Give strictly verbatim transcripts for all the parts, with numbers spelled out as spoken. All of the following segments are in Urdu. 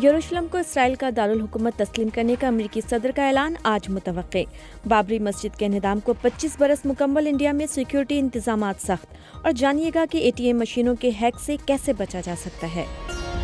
یروشلم کو اسرائیل کا دارالحکومت تسلیم کرنے کا امریکی صدر کا اعلان آج متوقع۔ بابری مسجد کے انہدام کو پچیس برس مکمل، انڈیا میں سیکیورٹی انتظامات سخت، اور جانیے گا کہ اے ٹی ایم مشینوں کے ہیک سے کیسے بچا جا سکتا ہے۔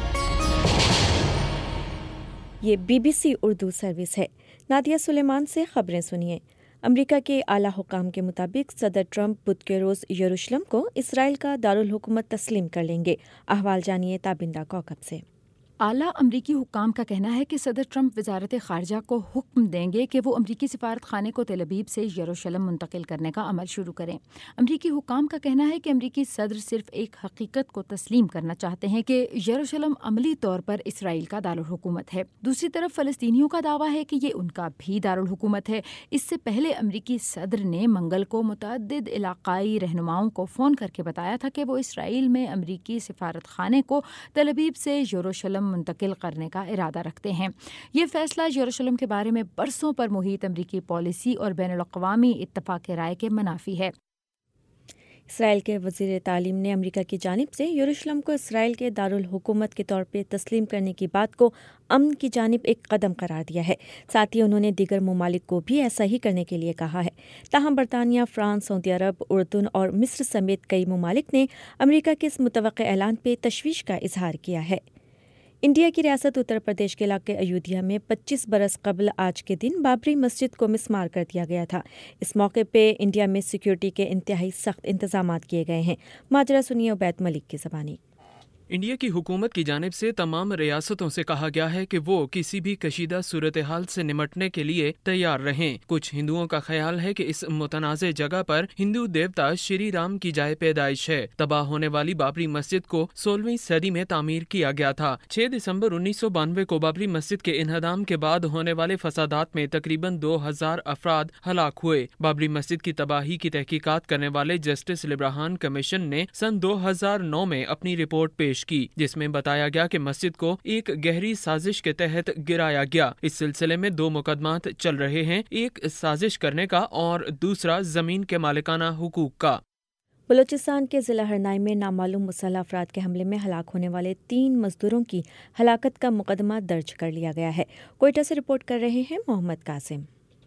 یہ B B C Urdu service ہے۔ نادیہ سلیمان سے خبریں سنیے۔ امریکہ کے اعلیٰ حکام کے مطابق صدر ٹرمپ بدھ کے روز یروشلم کو اسرائیل کا دارالحکومت تسلیم کر لیں گے۔ احوال جانیے تابندہ کوکب سے۔ اعلیٰ امریکی حکام کا کہنا ہے کہ صدر ٹرمپ وزارت خارجہ کو حکم دیں گے کہ وہ امریکی سفارت خانے کو تل ابیب سے یروشلم منتقل کرنے کا عمل شروع کریں۔ امریکی حکام کا کہنا ہے کہ امریکی صدر صرف ایک حقیقت کو تسلیم کرنا چاہتے ہیں کہ یروشلم عملی طور پر اسرائیل کا دارالحکومت ہے۔ دوسری طرف فلسطینیوں کا دعویٰ ہے کہ یہ ان کا بھی دارالحکومت ہے۔ اس سے پہلے امریکی صدر نے منگل کو متعدد علاقائی رہنماؤں کو فون کر کے بتایا تھا کہ وہ اسرائیل میں امریکی سفارت خانے کو تل ابیب سے یروشلم منتقل کرنے کا ارادہ رکھتے ہیں۔ یہ فیصلہ یروشلم کے بارے میں برسوں پر محیط امریکی پالیسی اور بین الاقوامی اتفاق رائے کے منافی ہے۔ اسرائیل کے وزیر تعلیم نے امریکہ کی جانب سے یروشلم کو اسرائیل کے دارالحکومت کے طور پہ تسلیم کرنے کی بات کو امن کی جانب ایک قدم قرار دیا ہے۔ ساتھ ہی انہوں نے دیگر ممالک کو بھی ایسا ہی کرنے کے لیے کہا ہے۔ تاہم برطانیہ، فرانس، سعودی عرب، اردن اور مصر سمیت کئی ممالک نے امریکہ کے اس متوقع اعلان پہ تشویش کا اظہار کیا ہے۔ انڈیا کی ریاست اتر پردیش کے علاقے ایودھیا میں پچیس برس قبل آج کے دن بابری مسجد کو مسمار کر دیا گیا تھا۔ اس موقع پہ انڈیا میں سیکیورٹی کے انتہائی سخت انتظامات کیے گئے ہیں۔ ماجرا سنیے عبید ملک کی زبانی۔ انڈیا کی حکومت کی جانب سے تمام ریاستوں سے کہا گیا ہے کہ وہ کسی بھی کشیدہ صورتحال سے نمٹنے کے لیے تیار رہیں۔ کچھ ہندوؤں کا خیال ہے کہ اس متنازع جگہ پر ہندو دیوتا شری رام کی جائے پیدائش ہے۔ تباہ ہونے والی بابری مسجد کو سولہویں صدی میں تعمیر کیا گیا تھا۔ چھ دسمبر انیس سو بانوے کو بابری مسجد کے انہدام کے بعد ہونے والے فسادات میں تقریباً دو ہزار افراد ہلاک ہوئے۔ بابری مسجد کی تباہی کی تحقیقات کرنے والے جسٹس لبرہان کمیشن نے سن دو ہزار نو میں اپنی رپورٹ پیش کی، جس میں بتایا گیا کہ مسجد کو ایک گہری سازش کے تحت گرایا گیا۔ اس سلسلے میں دو مقدمات چل رہے ہیں، ایک سازش کرنے کا اور دوسرا زمین کے مالکانہ حقوق کا۔ بلوچستان کے ضلع ہرنائی میں نامعلوم مسلح افراد کے حملے میں ہلاک ہونے والے تین مزدوروں کی ہلاکت کا مقدمہ درج کر لیا گیا ہے۔ کوئٹہ سے رپورٹ کر رہے ہیں محمد قاسم۔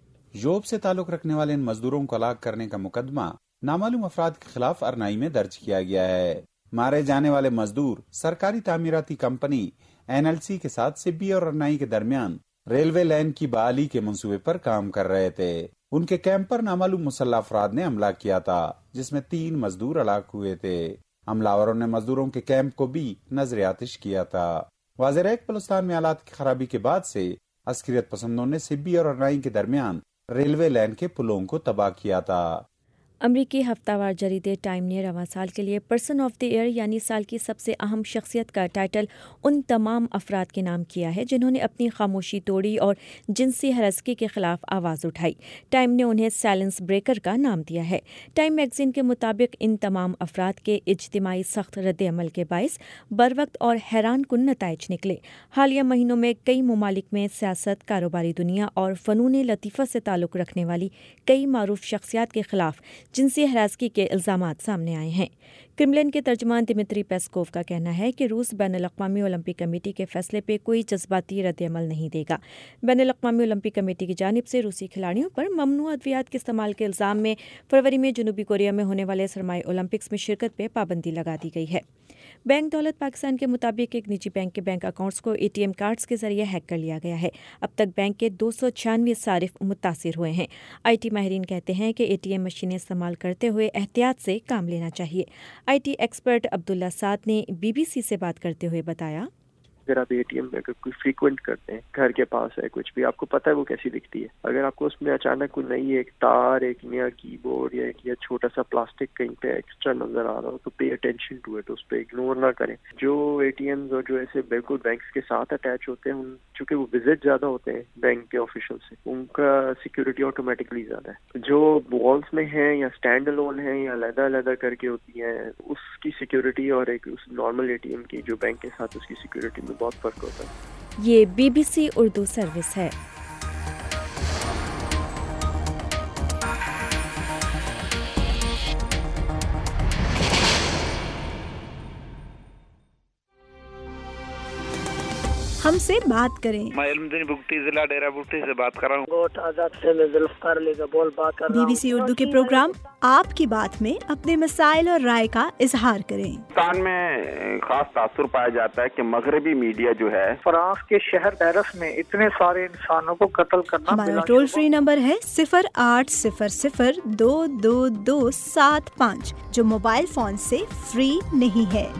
یوب سے تعلق رکھنے والے ان مزدوروں کو ہلاک کرنے کا مقدمہ نامعلوم افراد کے خلاف ہرنائی میں درج کیا گیا ہے۔ مارے جانے والے مزدور سرکاری تعمیراتی کمپنی این ایل سی کے ساتھ سبی اور ہرنائی کے درمیان ریلوے لائن کی بحالی کے منصوبے پر کام کر رہے تھے۔ ان کے کیمپ پر نامعلوم مسلح افراد نے حملہ کیا تھا، جس میں تین مزدور ہلاک ہوئے تھے۔ حملہ آوروں نے مزدوروں کے کیمپ کو بھی نظر آتش کیا تھا۔ واضح ہے کہ بلوچستان میں حالات کی خرابی کے بعد سے عسکریت پسندوں نے سبی اور ہرنائی کے درمیان ریلوے لائن کے پلوں کو تباہ کیا تھا۔ امریکی ہفتہ وار جریدے ٹائم نے رواں سال کے لیے پرسن آف دی ایئر یعنی سال کی سب سے اہم شخصیت کا ٹائٹل ان تمام افراد کے نام کیا ہے جنہوں نے اپنی خاموشی توڑی اور جنسی ہراسگی کے خلاف آواز اٹھائی۔ ٹائم نے انہیں سائلنس بریکر کا نام دیا ہے۔ ٹائم میگزین کے مطابق ان تمام افراد کے اجتماعی سخت رد عمل کے باعث بروقت اور حیران کن نتائج نکلے۔ حالیہ مہینوں میں کئی ممالک میں سیاست، کاروباری دنیا اور فنون لطیفہ سے تعلق رکھنے والی کئی معروف شخصیات کے خلاف جنسی ہراسگی کے الزامات سامنے آئے ہیں۔ کرملن کے ترجمان دمتری پیسکوف کا کہنا ہے کہ روس بین الاقوامی اولمپک کمیٹی کے فیصلے پہ کوئی جذباتی رد عمل نہیں دے گا۔ بین الاقوامی اولمپک کمیٹی کی جانب سے روسی کھلاڑیوں پر ممنوع ادویات کے استعمال کے الزام میں فروری میں جنوبی کوریا میں ہونے والے سرمائی اولمپکس میں شرکت پہ پابندی لگا دی گئی ہے۔ بینک دولت پاکستان کے مطابق ایک نجی بینک کے بینک اکاؤنٹس کو اے ٹی ایم کارڈز کے ذریعے ہیک کر لیا گیا ہے۔ اب تک بینک کے دو سو چھیانوے صارف متاثر ہوئے ہیں۔ آئی ٹی ماہرین کہتے ہیں کہ اے ٹی ایم مشینیں استعمال کرتے ہوئے احتیاط سے کام لینا چاہیے۔ آئی ٹی ایکسپرٹ عبداللہ سعد نے بی بی سی سے بات کرتے ہوئے بتایا، اگر آپ اے ٹی ایم میں اگر کوئی فریکوینٹ کرتے ہیں، گھر کے پاس ہے کچھ بھی، آپ کو پتہ ہے وہ کیسی دکھتی ہے۔ اگر آپ کو اس میں اچانک کوئی نئی ایک تار، ایک نیا کی بورڈ یا ایک یا چھوٹا سا پلاسٹک کہیں پہ ایکسٹرا نظر آ رہا ہو تو پے اٹینشن ٹو اٹ، اس پہ اگنور نہ کریں۔ جو اے ٹی ایمز اور جو ایسے بالکل بینکس کے ساتھ اٹیچ ہوتے ہیں، چونکہ وہ وزٹ زیادہ ہوتے ہیں بینک کے آفیشل سے، ان کا سیکورٹی آٹومیٹکلی زیادہ ہے۔ جو والس میں ہیں یا اسٹینڈ الون ہیں یا علیحدہ علیحدہ کر کے ہوتی ہیں، اس کی سیکورٹی اور ایک اس نارمل اے ٹی ایم کی جو بینک کے ساتھ اس کی سیکورٹی میں بہت فرق ہوتا ہے۔ یہ B B C Urdu service ہے۔ ہم سے بات کریں۔ میں علمدین بگٹی ضلع ڈیرہ بگٹی سے بات کر رہا ہوں۔ گوٹ آزاد سے میں ذوالفقار علی کا بول بات کر رہا ہوں۔ بی بی سی اردو کے پروگرام آپ کی بات میں اپنے مسائل اور رائے کا اظہار کریں۔ پاکستان میں خاص تاثر پایا جاتا ہے کہ مغربی میڈیا جو ہے فرانس کے شہر پیرس میں اتنے سارے انسانوں کو قتل کرنا۔ ہمارا ٹول فری نمبر ہے صفر آٹھ صفر صفر دو دو دو سات پانچ، جو موبائل فون سے فری نہیں ہے۔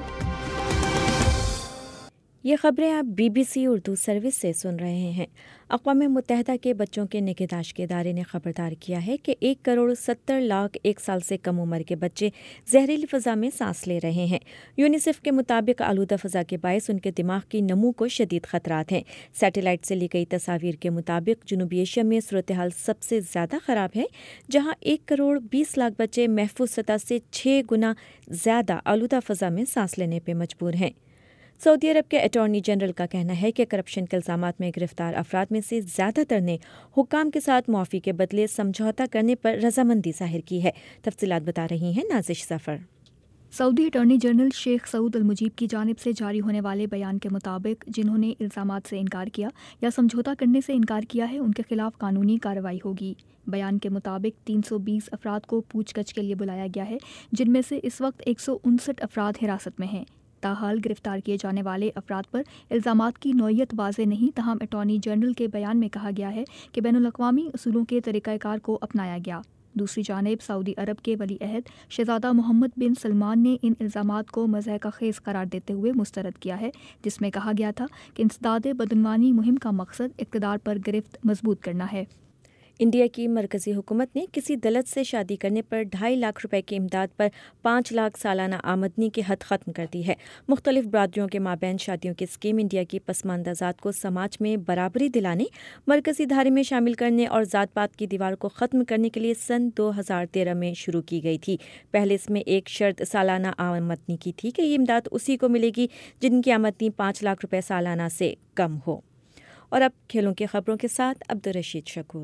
یہ خبریں آپ B B C Urdu service سے سن رہے ہیں۔ اقوام متحدہ کے بچوں کے نگہداشت کے ادارے نے خبردار کیا ہے کہ ایک کروڑ ستر لاکھ ایک سال سے کم عمر کے بچے زہریلی فضا میں سانس لے رہے ہیں۔ یونیسیف کے مطابق آلودہ فضا کے باعث ان کے دماغ کی نمو کو شدید خطرات ہیں۔ سیٹلائٹ سے لی گئی تصاویر کے مطابق جنوبی ایشیا میں صورتحال سب سے زیادہ خراب ہے، جہاں ایک کروڑ بیس لاکھ بچے محفوظ سطح سے چھ گنا زیادہ آلودہ فضا میں سانس لینے پہ مجبور ہیں۔ سعودی عرب کے اٹارنی جنرل کا کہنا ہے کہ کرپشن کے الزامات میں گرفتار افراد میں سے زیادہ تر نے حکام کے ساتھ معافی کے بدلے سمجھوتہ کرنے پر رضامندی ظاہر کی ہے۔ تفصیلات بتا رہی ہیں نازش ظفر۔ سعودی اٹارنی جنرل شیخ سعود المجیب کی جانب سے جاری ہونے والے بیان کے مطابق جنہوں نے الزامات سے انکار کیا یا سمجھوتہ کرنے سے انکار کیا ہے ان کے خلاف قانونی کارروائی ہوگی۔ بیان کے مطابق تین سو بیس افراد کو پوچھ گچھ کے لیے بلایا گیا ہے، جن میں سے اس وقت ایک سو انسٹھ افراد حراست میں ہیں۔ تاحال گرفتار کیے جانے والے افراد پر الزامات کی نوعیت واضح نہیں، تاہم اٹارنی جنرل کے بیان میں کہا گیا ہے کہ بین الاقوامی اصولوں کے طریقہ کار کو اپنایا گیا۔ دوسری جانب سعودی عرب کے ولی عہد شہزادہ محمد بن سلمان نے ان الزامات کو مضحکہ خیز قرار دیتے ہوئے مسترد کیا ہے، جس میں کہا گیا تھا کہ انسداد بدعنوانی مہم کا مقصد اقتدار پر گرفت مضبوط کرنا ہے۔ انڈیا کی مرکزی حکومت نے کسی دلت سے شادی کرنے پر ڈھائی لاکھ روپے کی امداد پر پانچ لاکھ سالانہ آمدنی کی حد ختم کر دی ہے۔ مختلف برادریوں کے مابین شادیوں کی اسکیم انڈیا کی پسماندہ ذات کو سماج میں برابری دلانے، مرکزی دھارے میں شامل کرنے اور ذات پات کی دیوار کو ختم کرنے کے لیے سن دو ہزار تیرہ میں شروع کی گئی تھی۔ پہلے اس میں ایک شرط سالانہ آمدنی کی تھی کہ یہ امداد اسی کو ملے گی جن کی آمدنی پانچ لاکھ روپے سالانہ سے کم ہو۔ اور اب کھیلوں کی خبروں کے ساتھ عبدالرشید شکور۔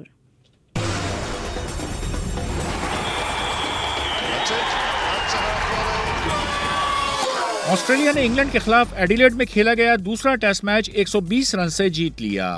آسٹریلیا نے انگلینڈ کے خلاف ایڈیلیڈ میں کھیلا گیا دوسرا ٹیسٹ میچ ایک سو بیس رن سے جیت لیا۔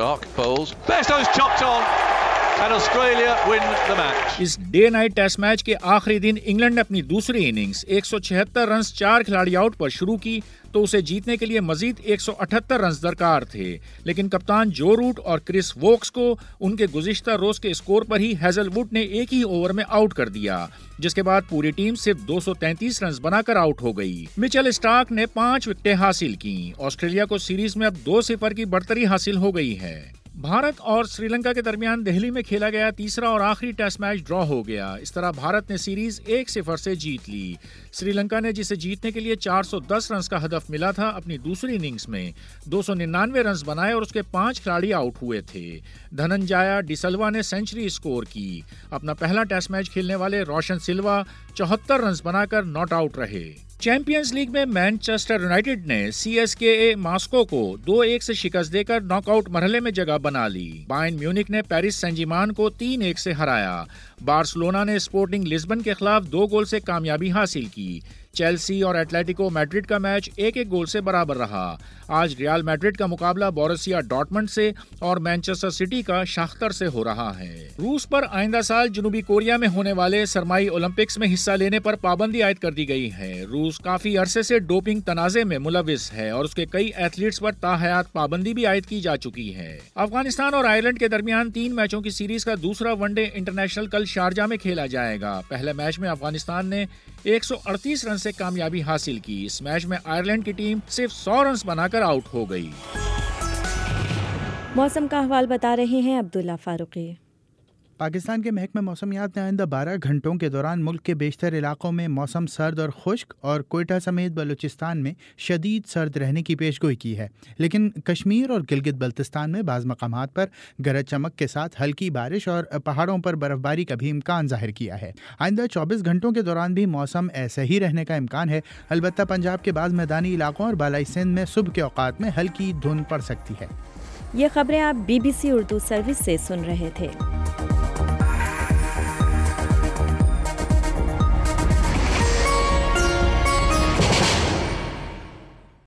اس ڈے نائٹ ٹیسٹ میچ کے آخری دن انگلینڈ نے اپنی دوسری اننگز ایک سو چھہتر رنز چار کھلاڑی آؤٹ پر شروع کی تو اسے جیتنے کے لیے مزید ایک سو اٹھہتر رنز درکار تھے، لیکن کپتان جو روٹ اور کرس ووکس کو ان کے گزشتہ روز کے اسکور پر ہی ہیزل ووڈ نے ایک ہی اوور میں آؤٹ کر دیا، جس کے بعد پوری ٹیم صرف دو سو تینتیس رنز بنا کر آؤٹ ہو گئی۔ مچل اسٹارک نے پانچ وکٹیں حاصل کیں۔ آسٹریلیا کو سیریز میں اب دو صفر کی برتری حاصل ہو گئی ہے۔ بھارت اور سری لنکا کے درمیان دہلی میں کھیلا گیا تیسرا اور آخری ٹیسٹ میچ ڈرا ہو گیا۔ اس طرح بھارت نے سیریز ایک صفر سے جیت لی۔ سری لنکا نے جسے جیتنے کے لیے چار سو دس رنز کا ہدف ملا تھا، اپنی دوسری اننگز میں دو سو ننانوے رنز بنائے اور اس کے پانچ کھلاڑی آؤٹ ہوئے تھے۔ دھننجایا ڈی سلوا نے سینچری اسکور کی۔ اپنا پہلا ٹیسٹ میچ کھیلنے والے روشن سلوا چوہتر رنز بنا کر ناٹ آؤٹ رہے۔ چیمپئنز لیگ میں مانچسٹر یونائیٹڈ نے سی ایس کے اے ماسکو کو دو ایک سے شکست دے کر ناک آؤٹ مرحلے میں جگہ بنا لی۔ بائرن میونک نے پیرس سین جرمین کو تین ایک سے ہرایا۔ بارسلونا نے اسپورٹنگ لسبن کے خلاف دو گول سے کامیابی حاصل کی۔ چیلسی اور ایٹلیٹیکو میڈرڈ کا میچ ایک ایک گول سے برابر رہا۔ آج ریال میڈرڈ کا مقابلہ بوروسیا ڈارٹمنڈ سے اور مانچسٹر سٹی کا شاختر سے ہو رہا ہے۔ روس پر آئندہ سال جنوبی کوریا میں ہونے والے سرمائی اولمپکس میں حصہ لینے پر پابندی عائد کر دی گئی ہے۔ روس کافی عرصے سے ڈوپنگ تنازع میں ملوث ہے اور اس کے کئی ایتھلیٹس پر تاحیات پابندی بھی عائد کی جا چکی ہے۔ افغانستان اور آئرلینڈ کے درمیان تین میچوں کی سیریز کا دوسرا ون ڈے انٹرنیشنل کل شارجہ میں کھیلا جائے گا۔ پہلے میچ میں افغانستان نے ایک سو اڑتیس رن سے کامیابی حاصل کی۔ اس میچ میں آئرلینڈ کی ٹیم صرف سو رنز بنا کر آؤٹ ہو گئی۔ موسم کا احوال بتا رہے ہیں عبداللہ فاروقی۔ پاکستان کے محکمہ موسمیات نے آئندہ بارہ گھنٹوں کے دوران ملک کے بیشتر علاقوں میں موسم سرد اور خشک اور کوئٹہ سمیت بلوچستان میں شدید سرد رہنے کی پیش گوئی کی ہے، لیکن کشمیر اور گلگت بلتستان میں بعض مقامات پر گرج چمک کے ساتھ ہلکی بارش اور پہاڑوں پر برف باری کا بھی امکان ظاہر کیا ہے۔ آئندہ چوبیس گھنٹوں کے دوران بھی موسم ایسا ہی رہنے کا امکان ہے، البتہ پنجاب کے بعض میدانی علاقوں اور بالائی سندھ میں صبح کے اوقات میں ہلکی دھند پڑ سکتی ہے۔ یہ خبریں آپ B B C Urdu service سے سن رہے تھے۔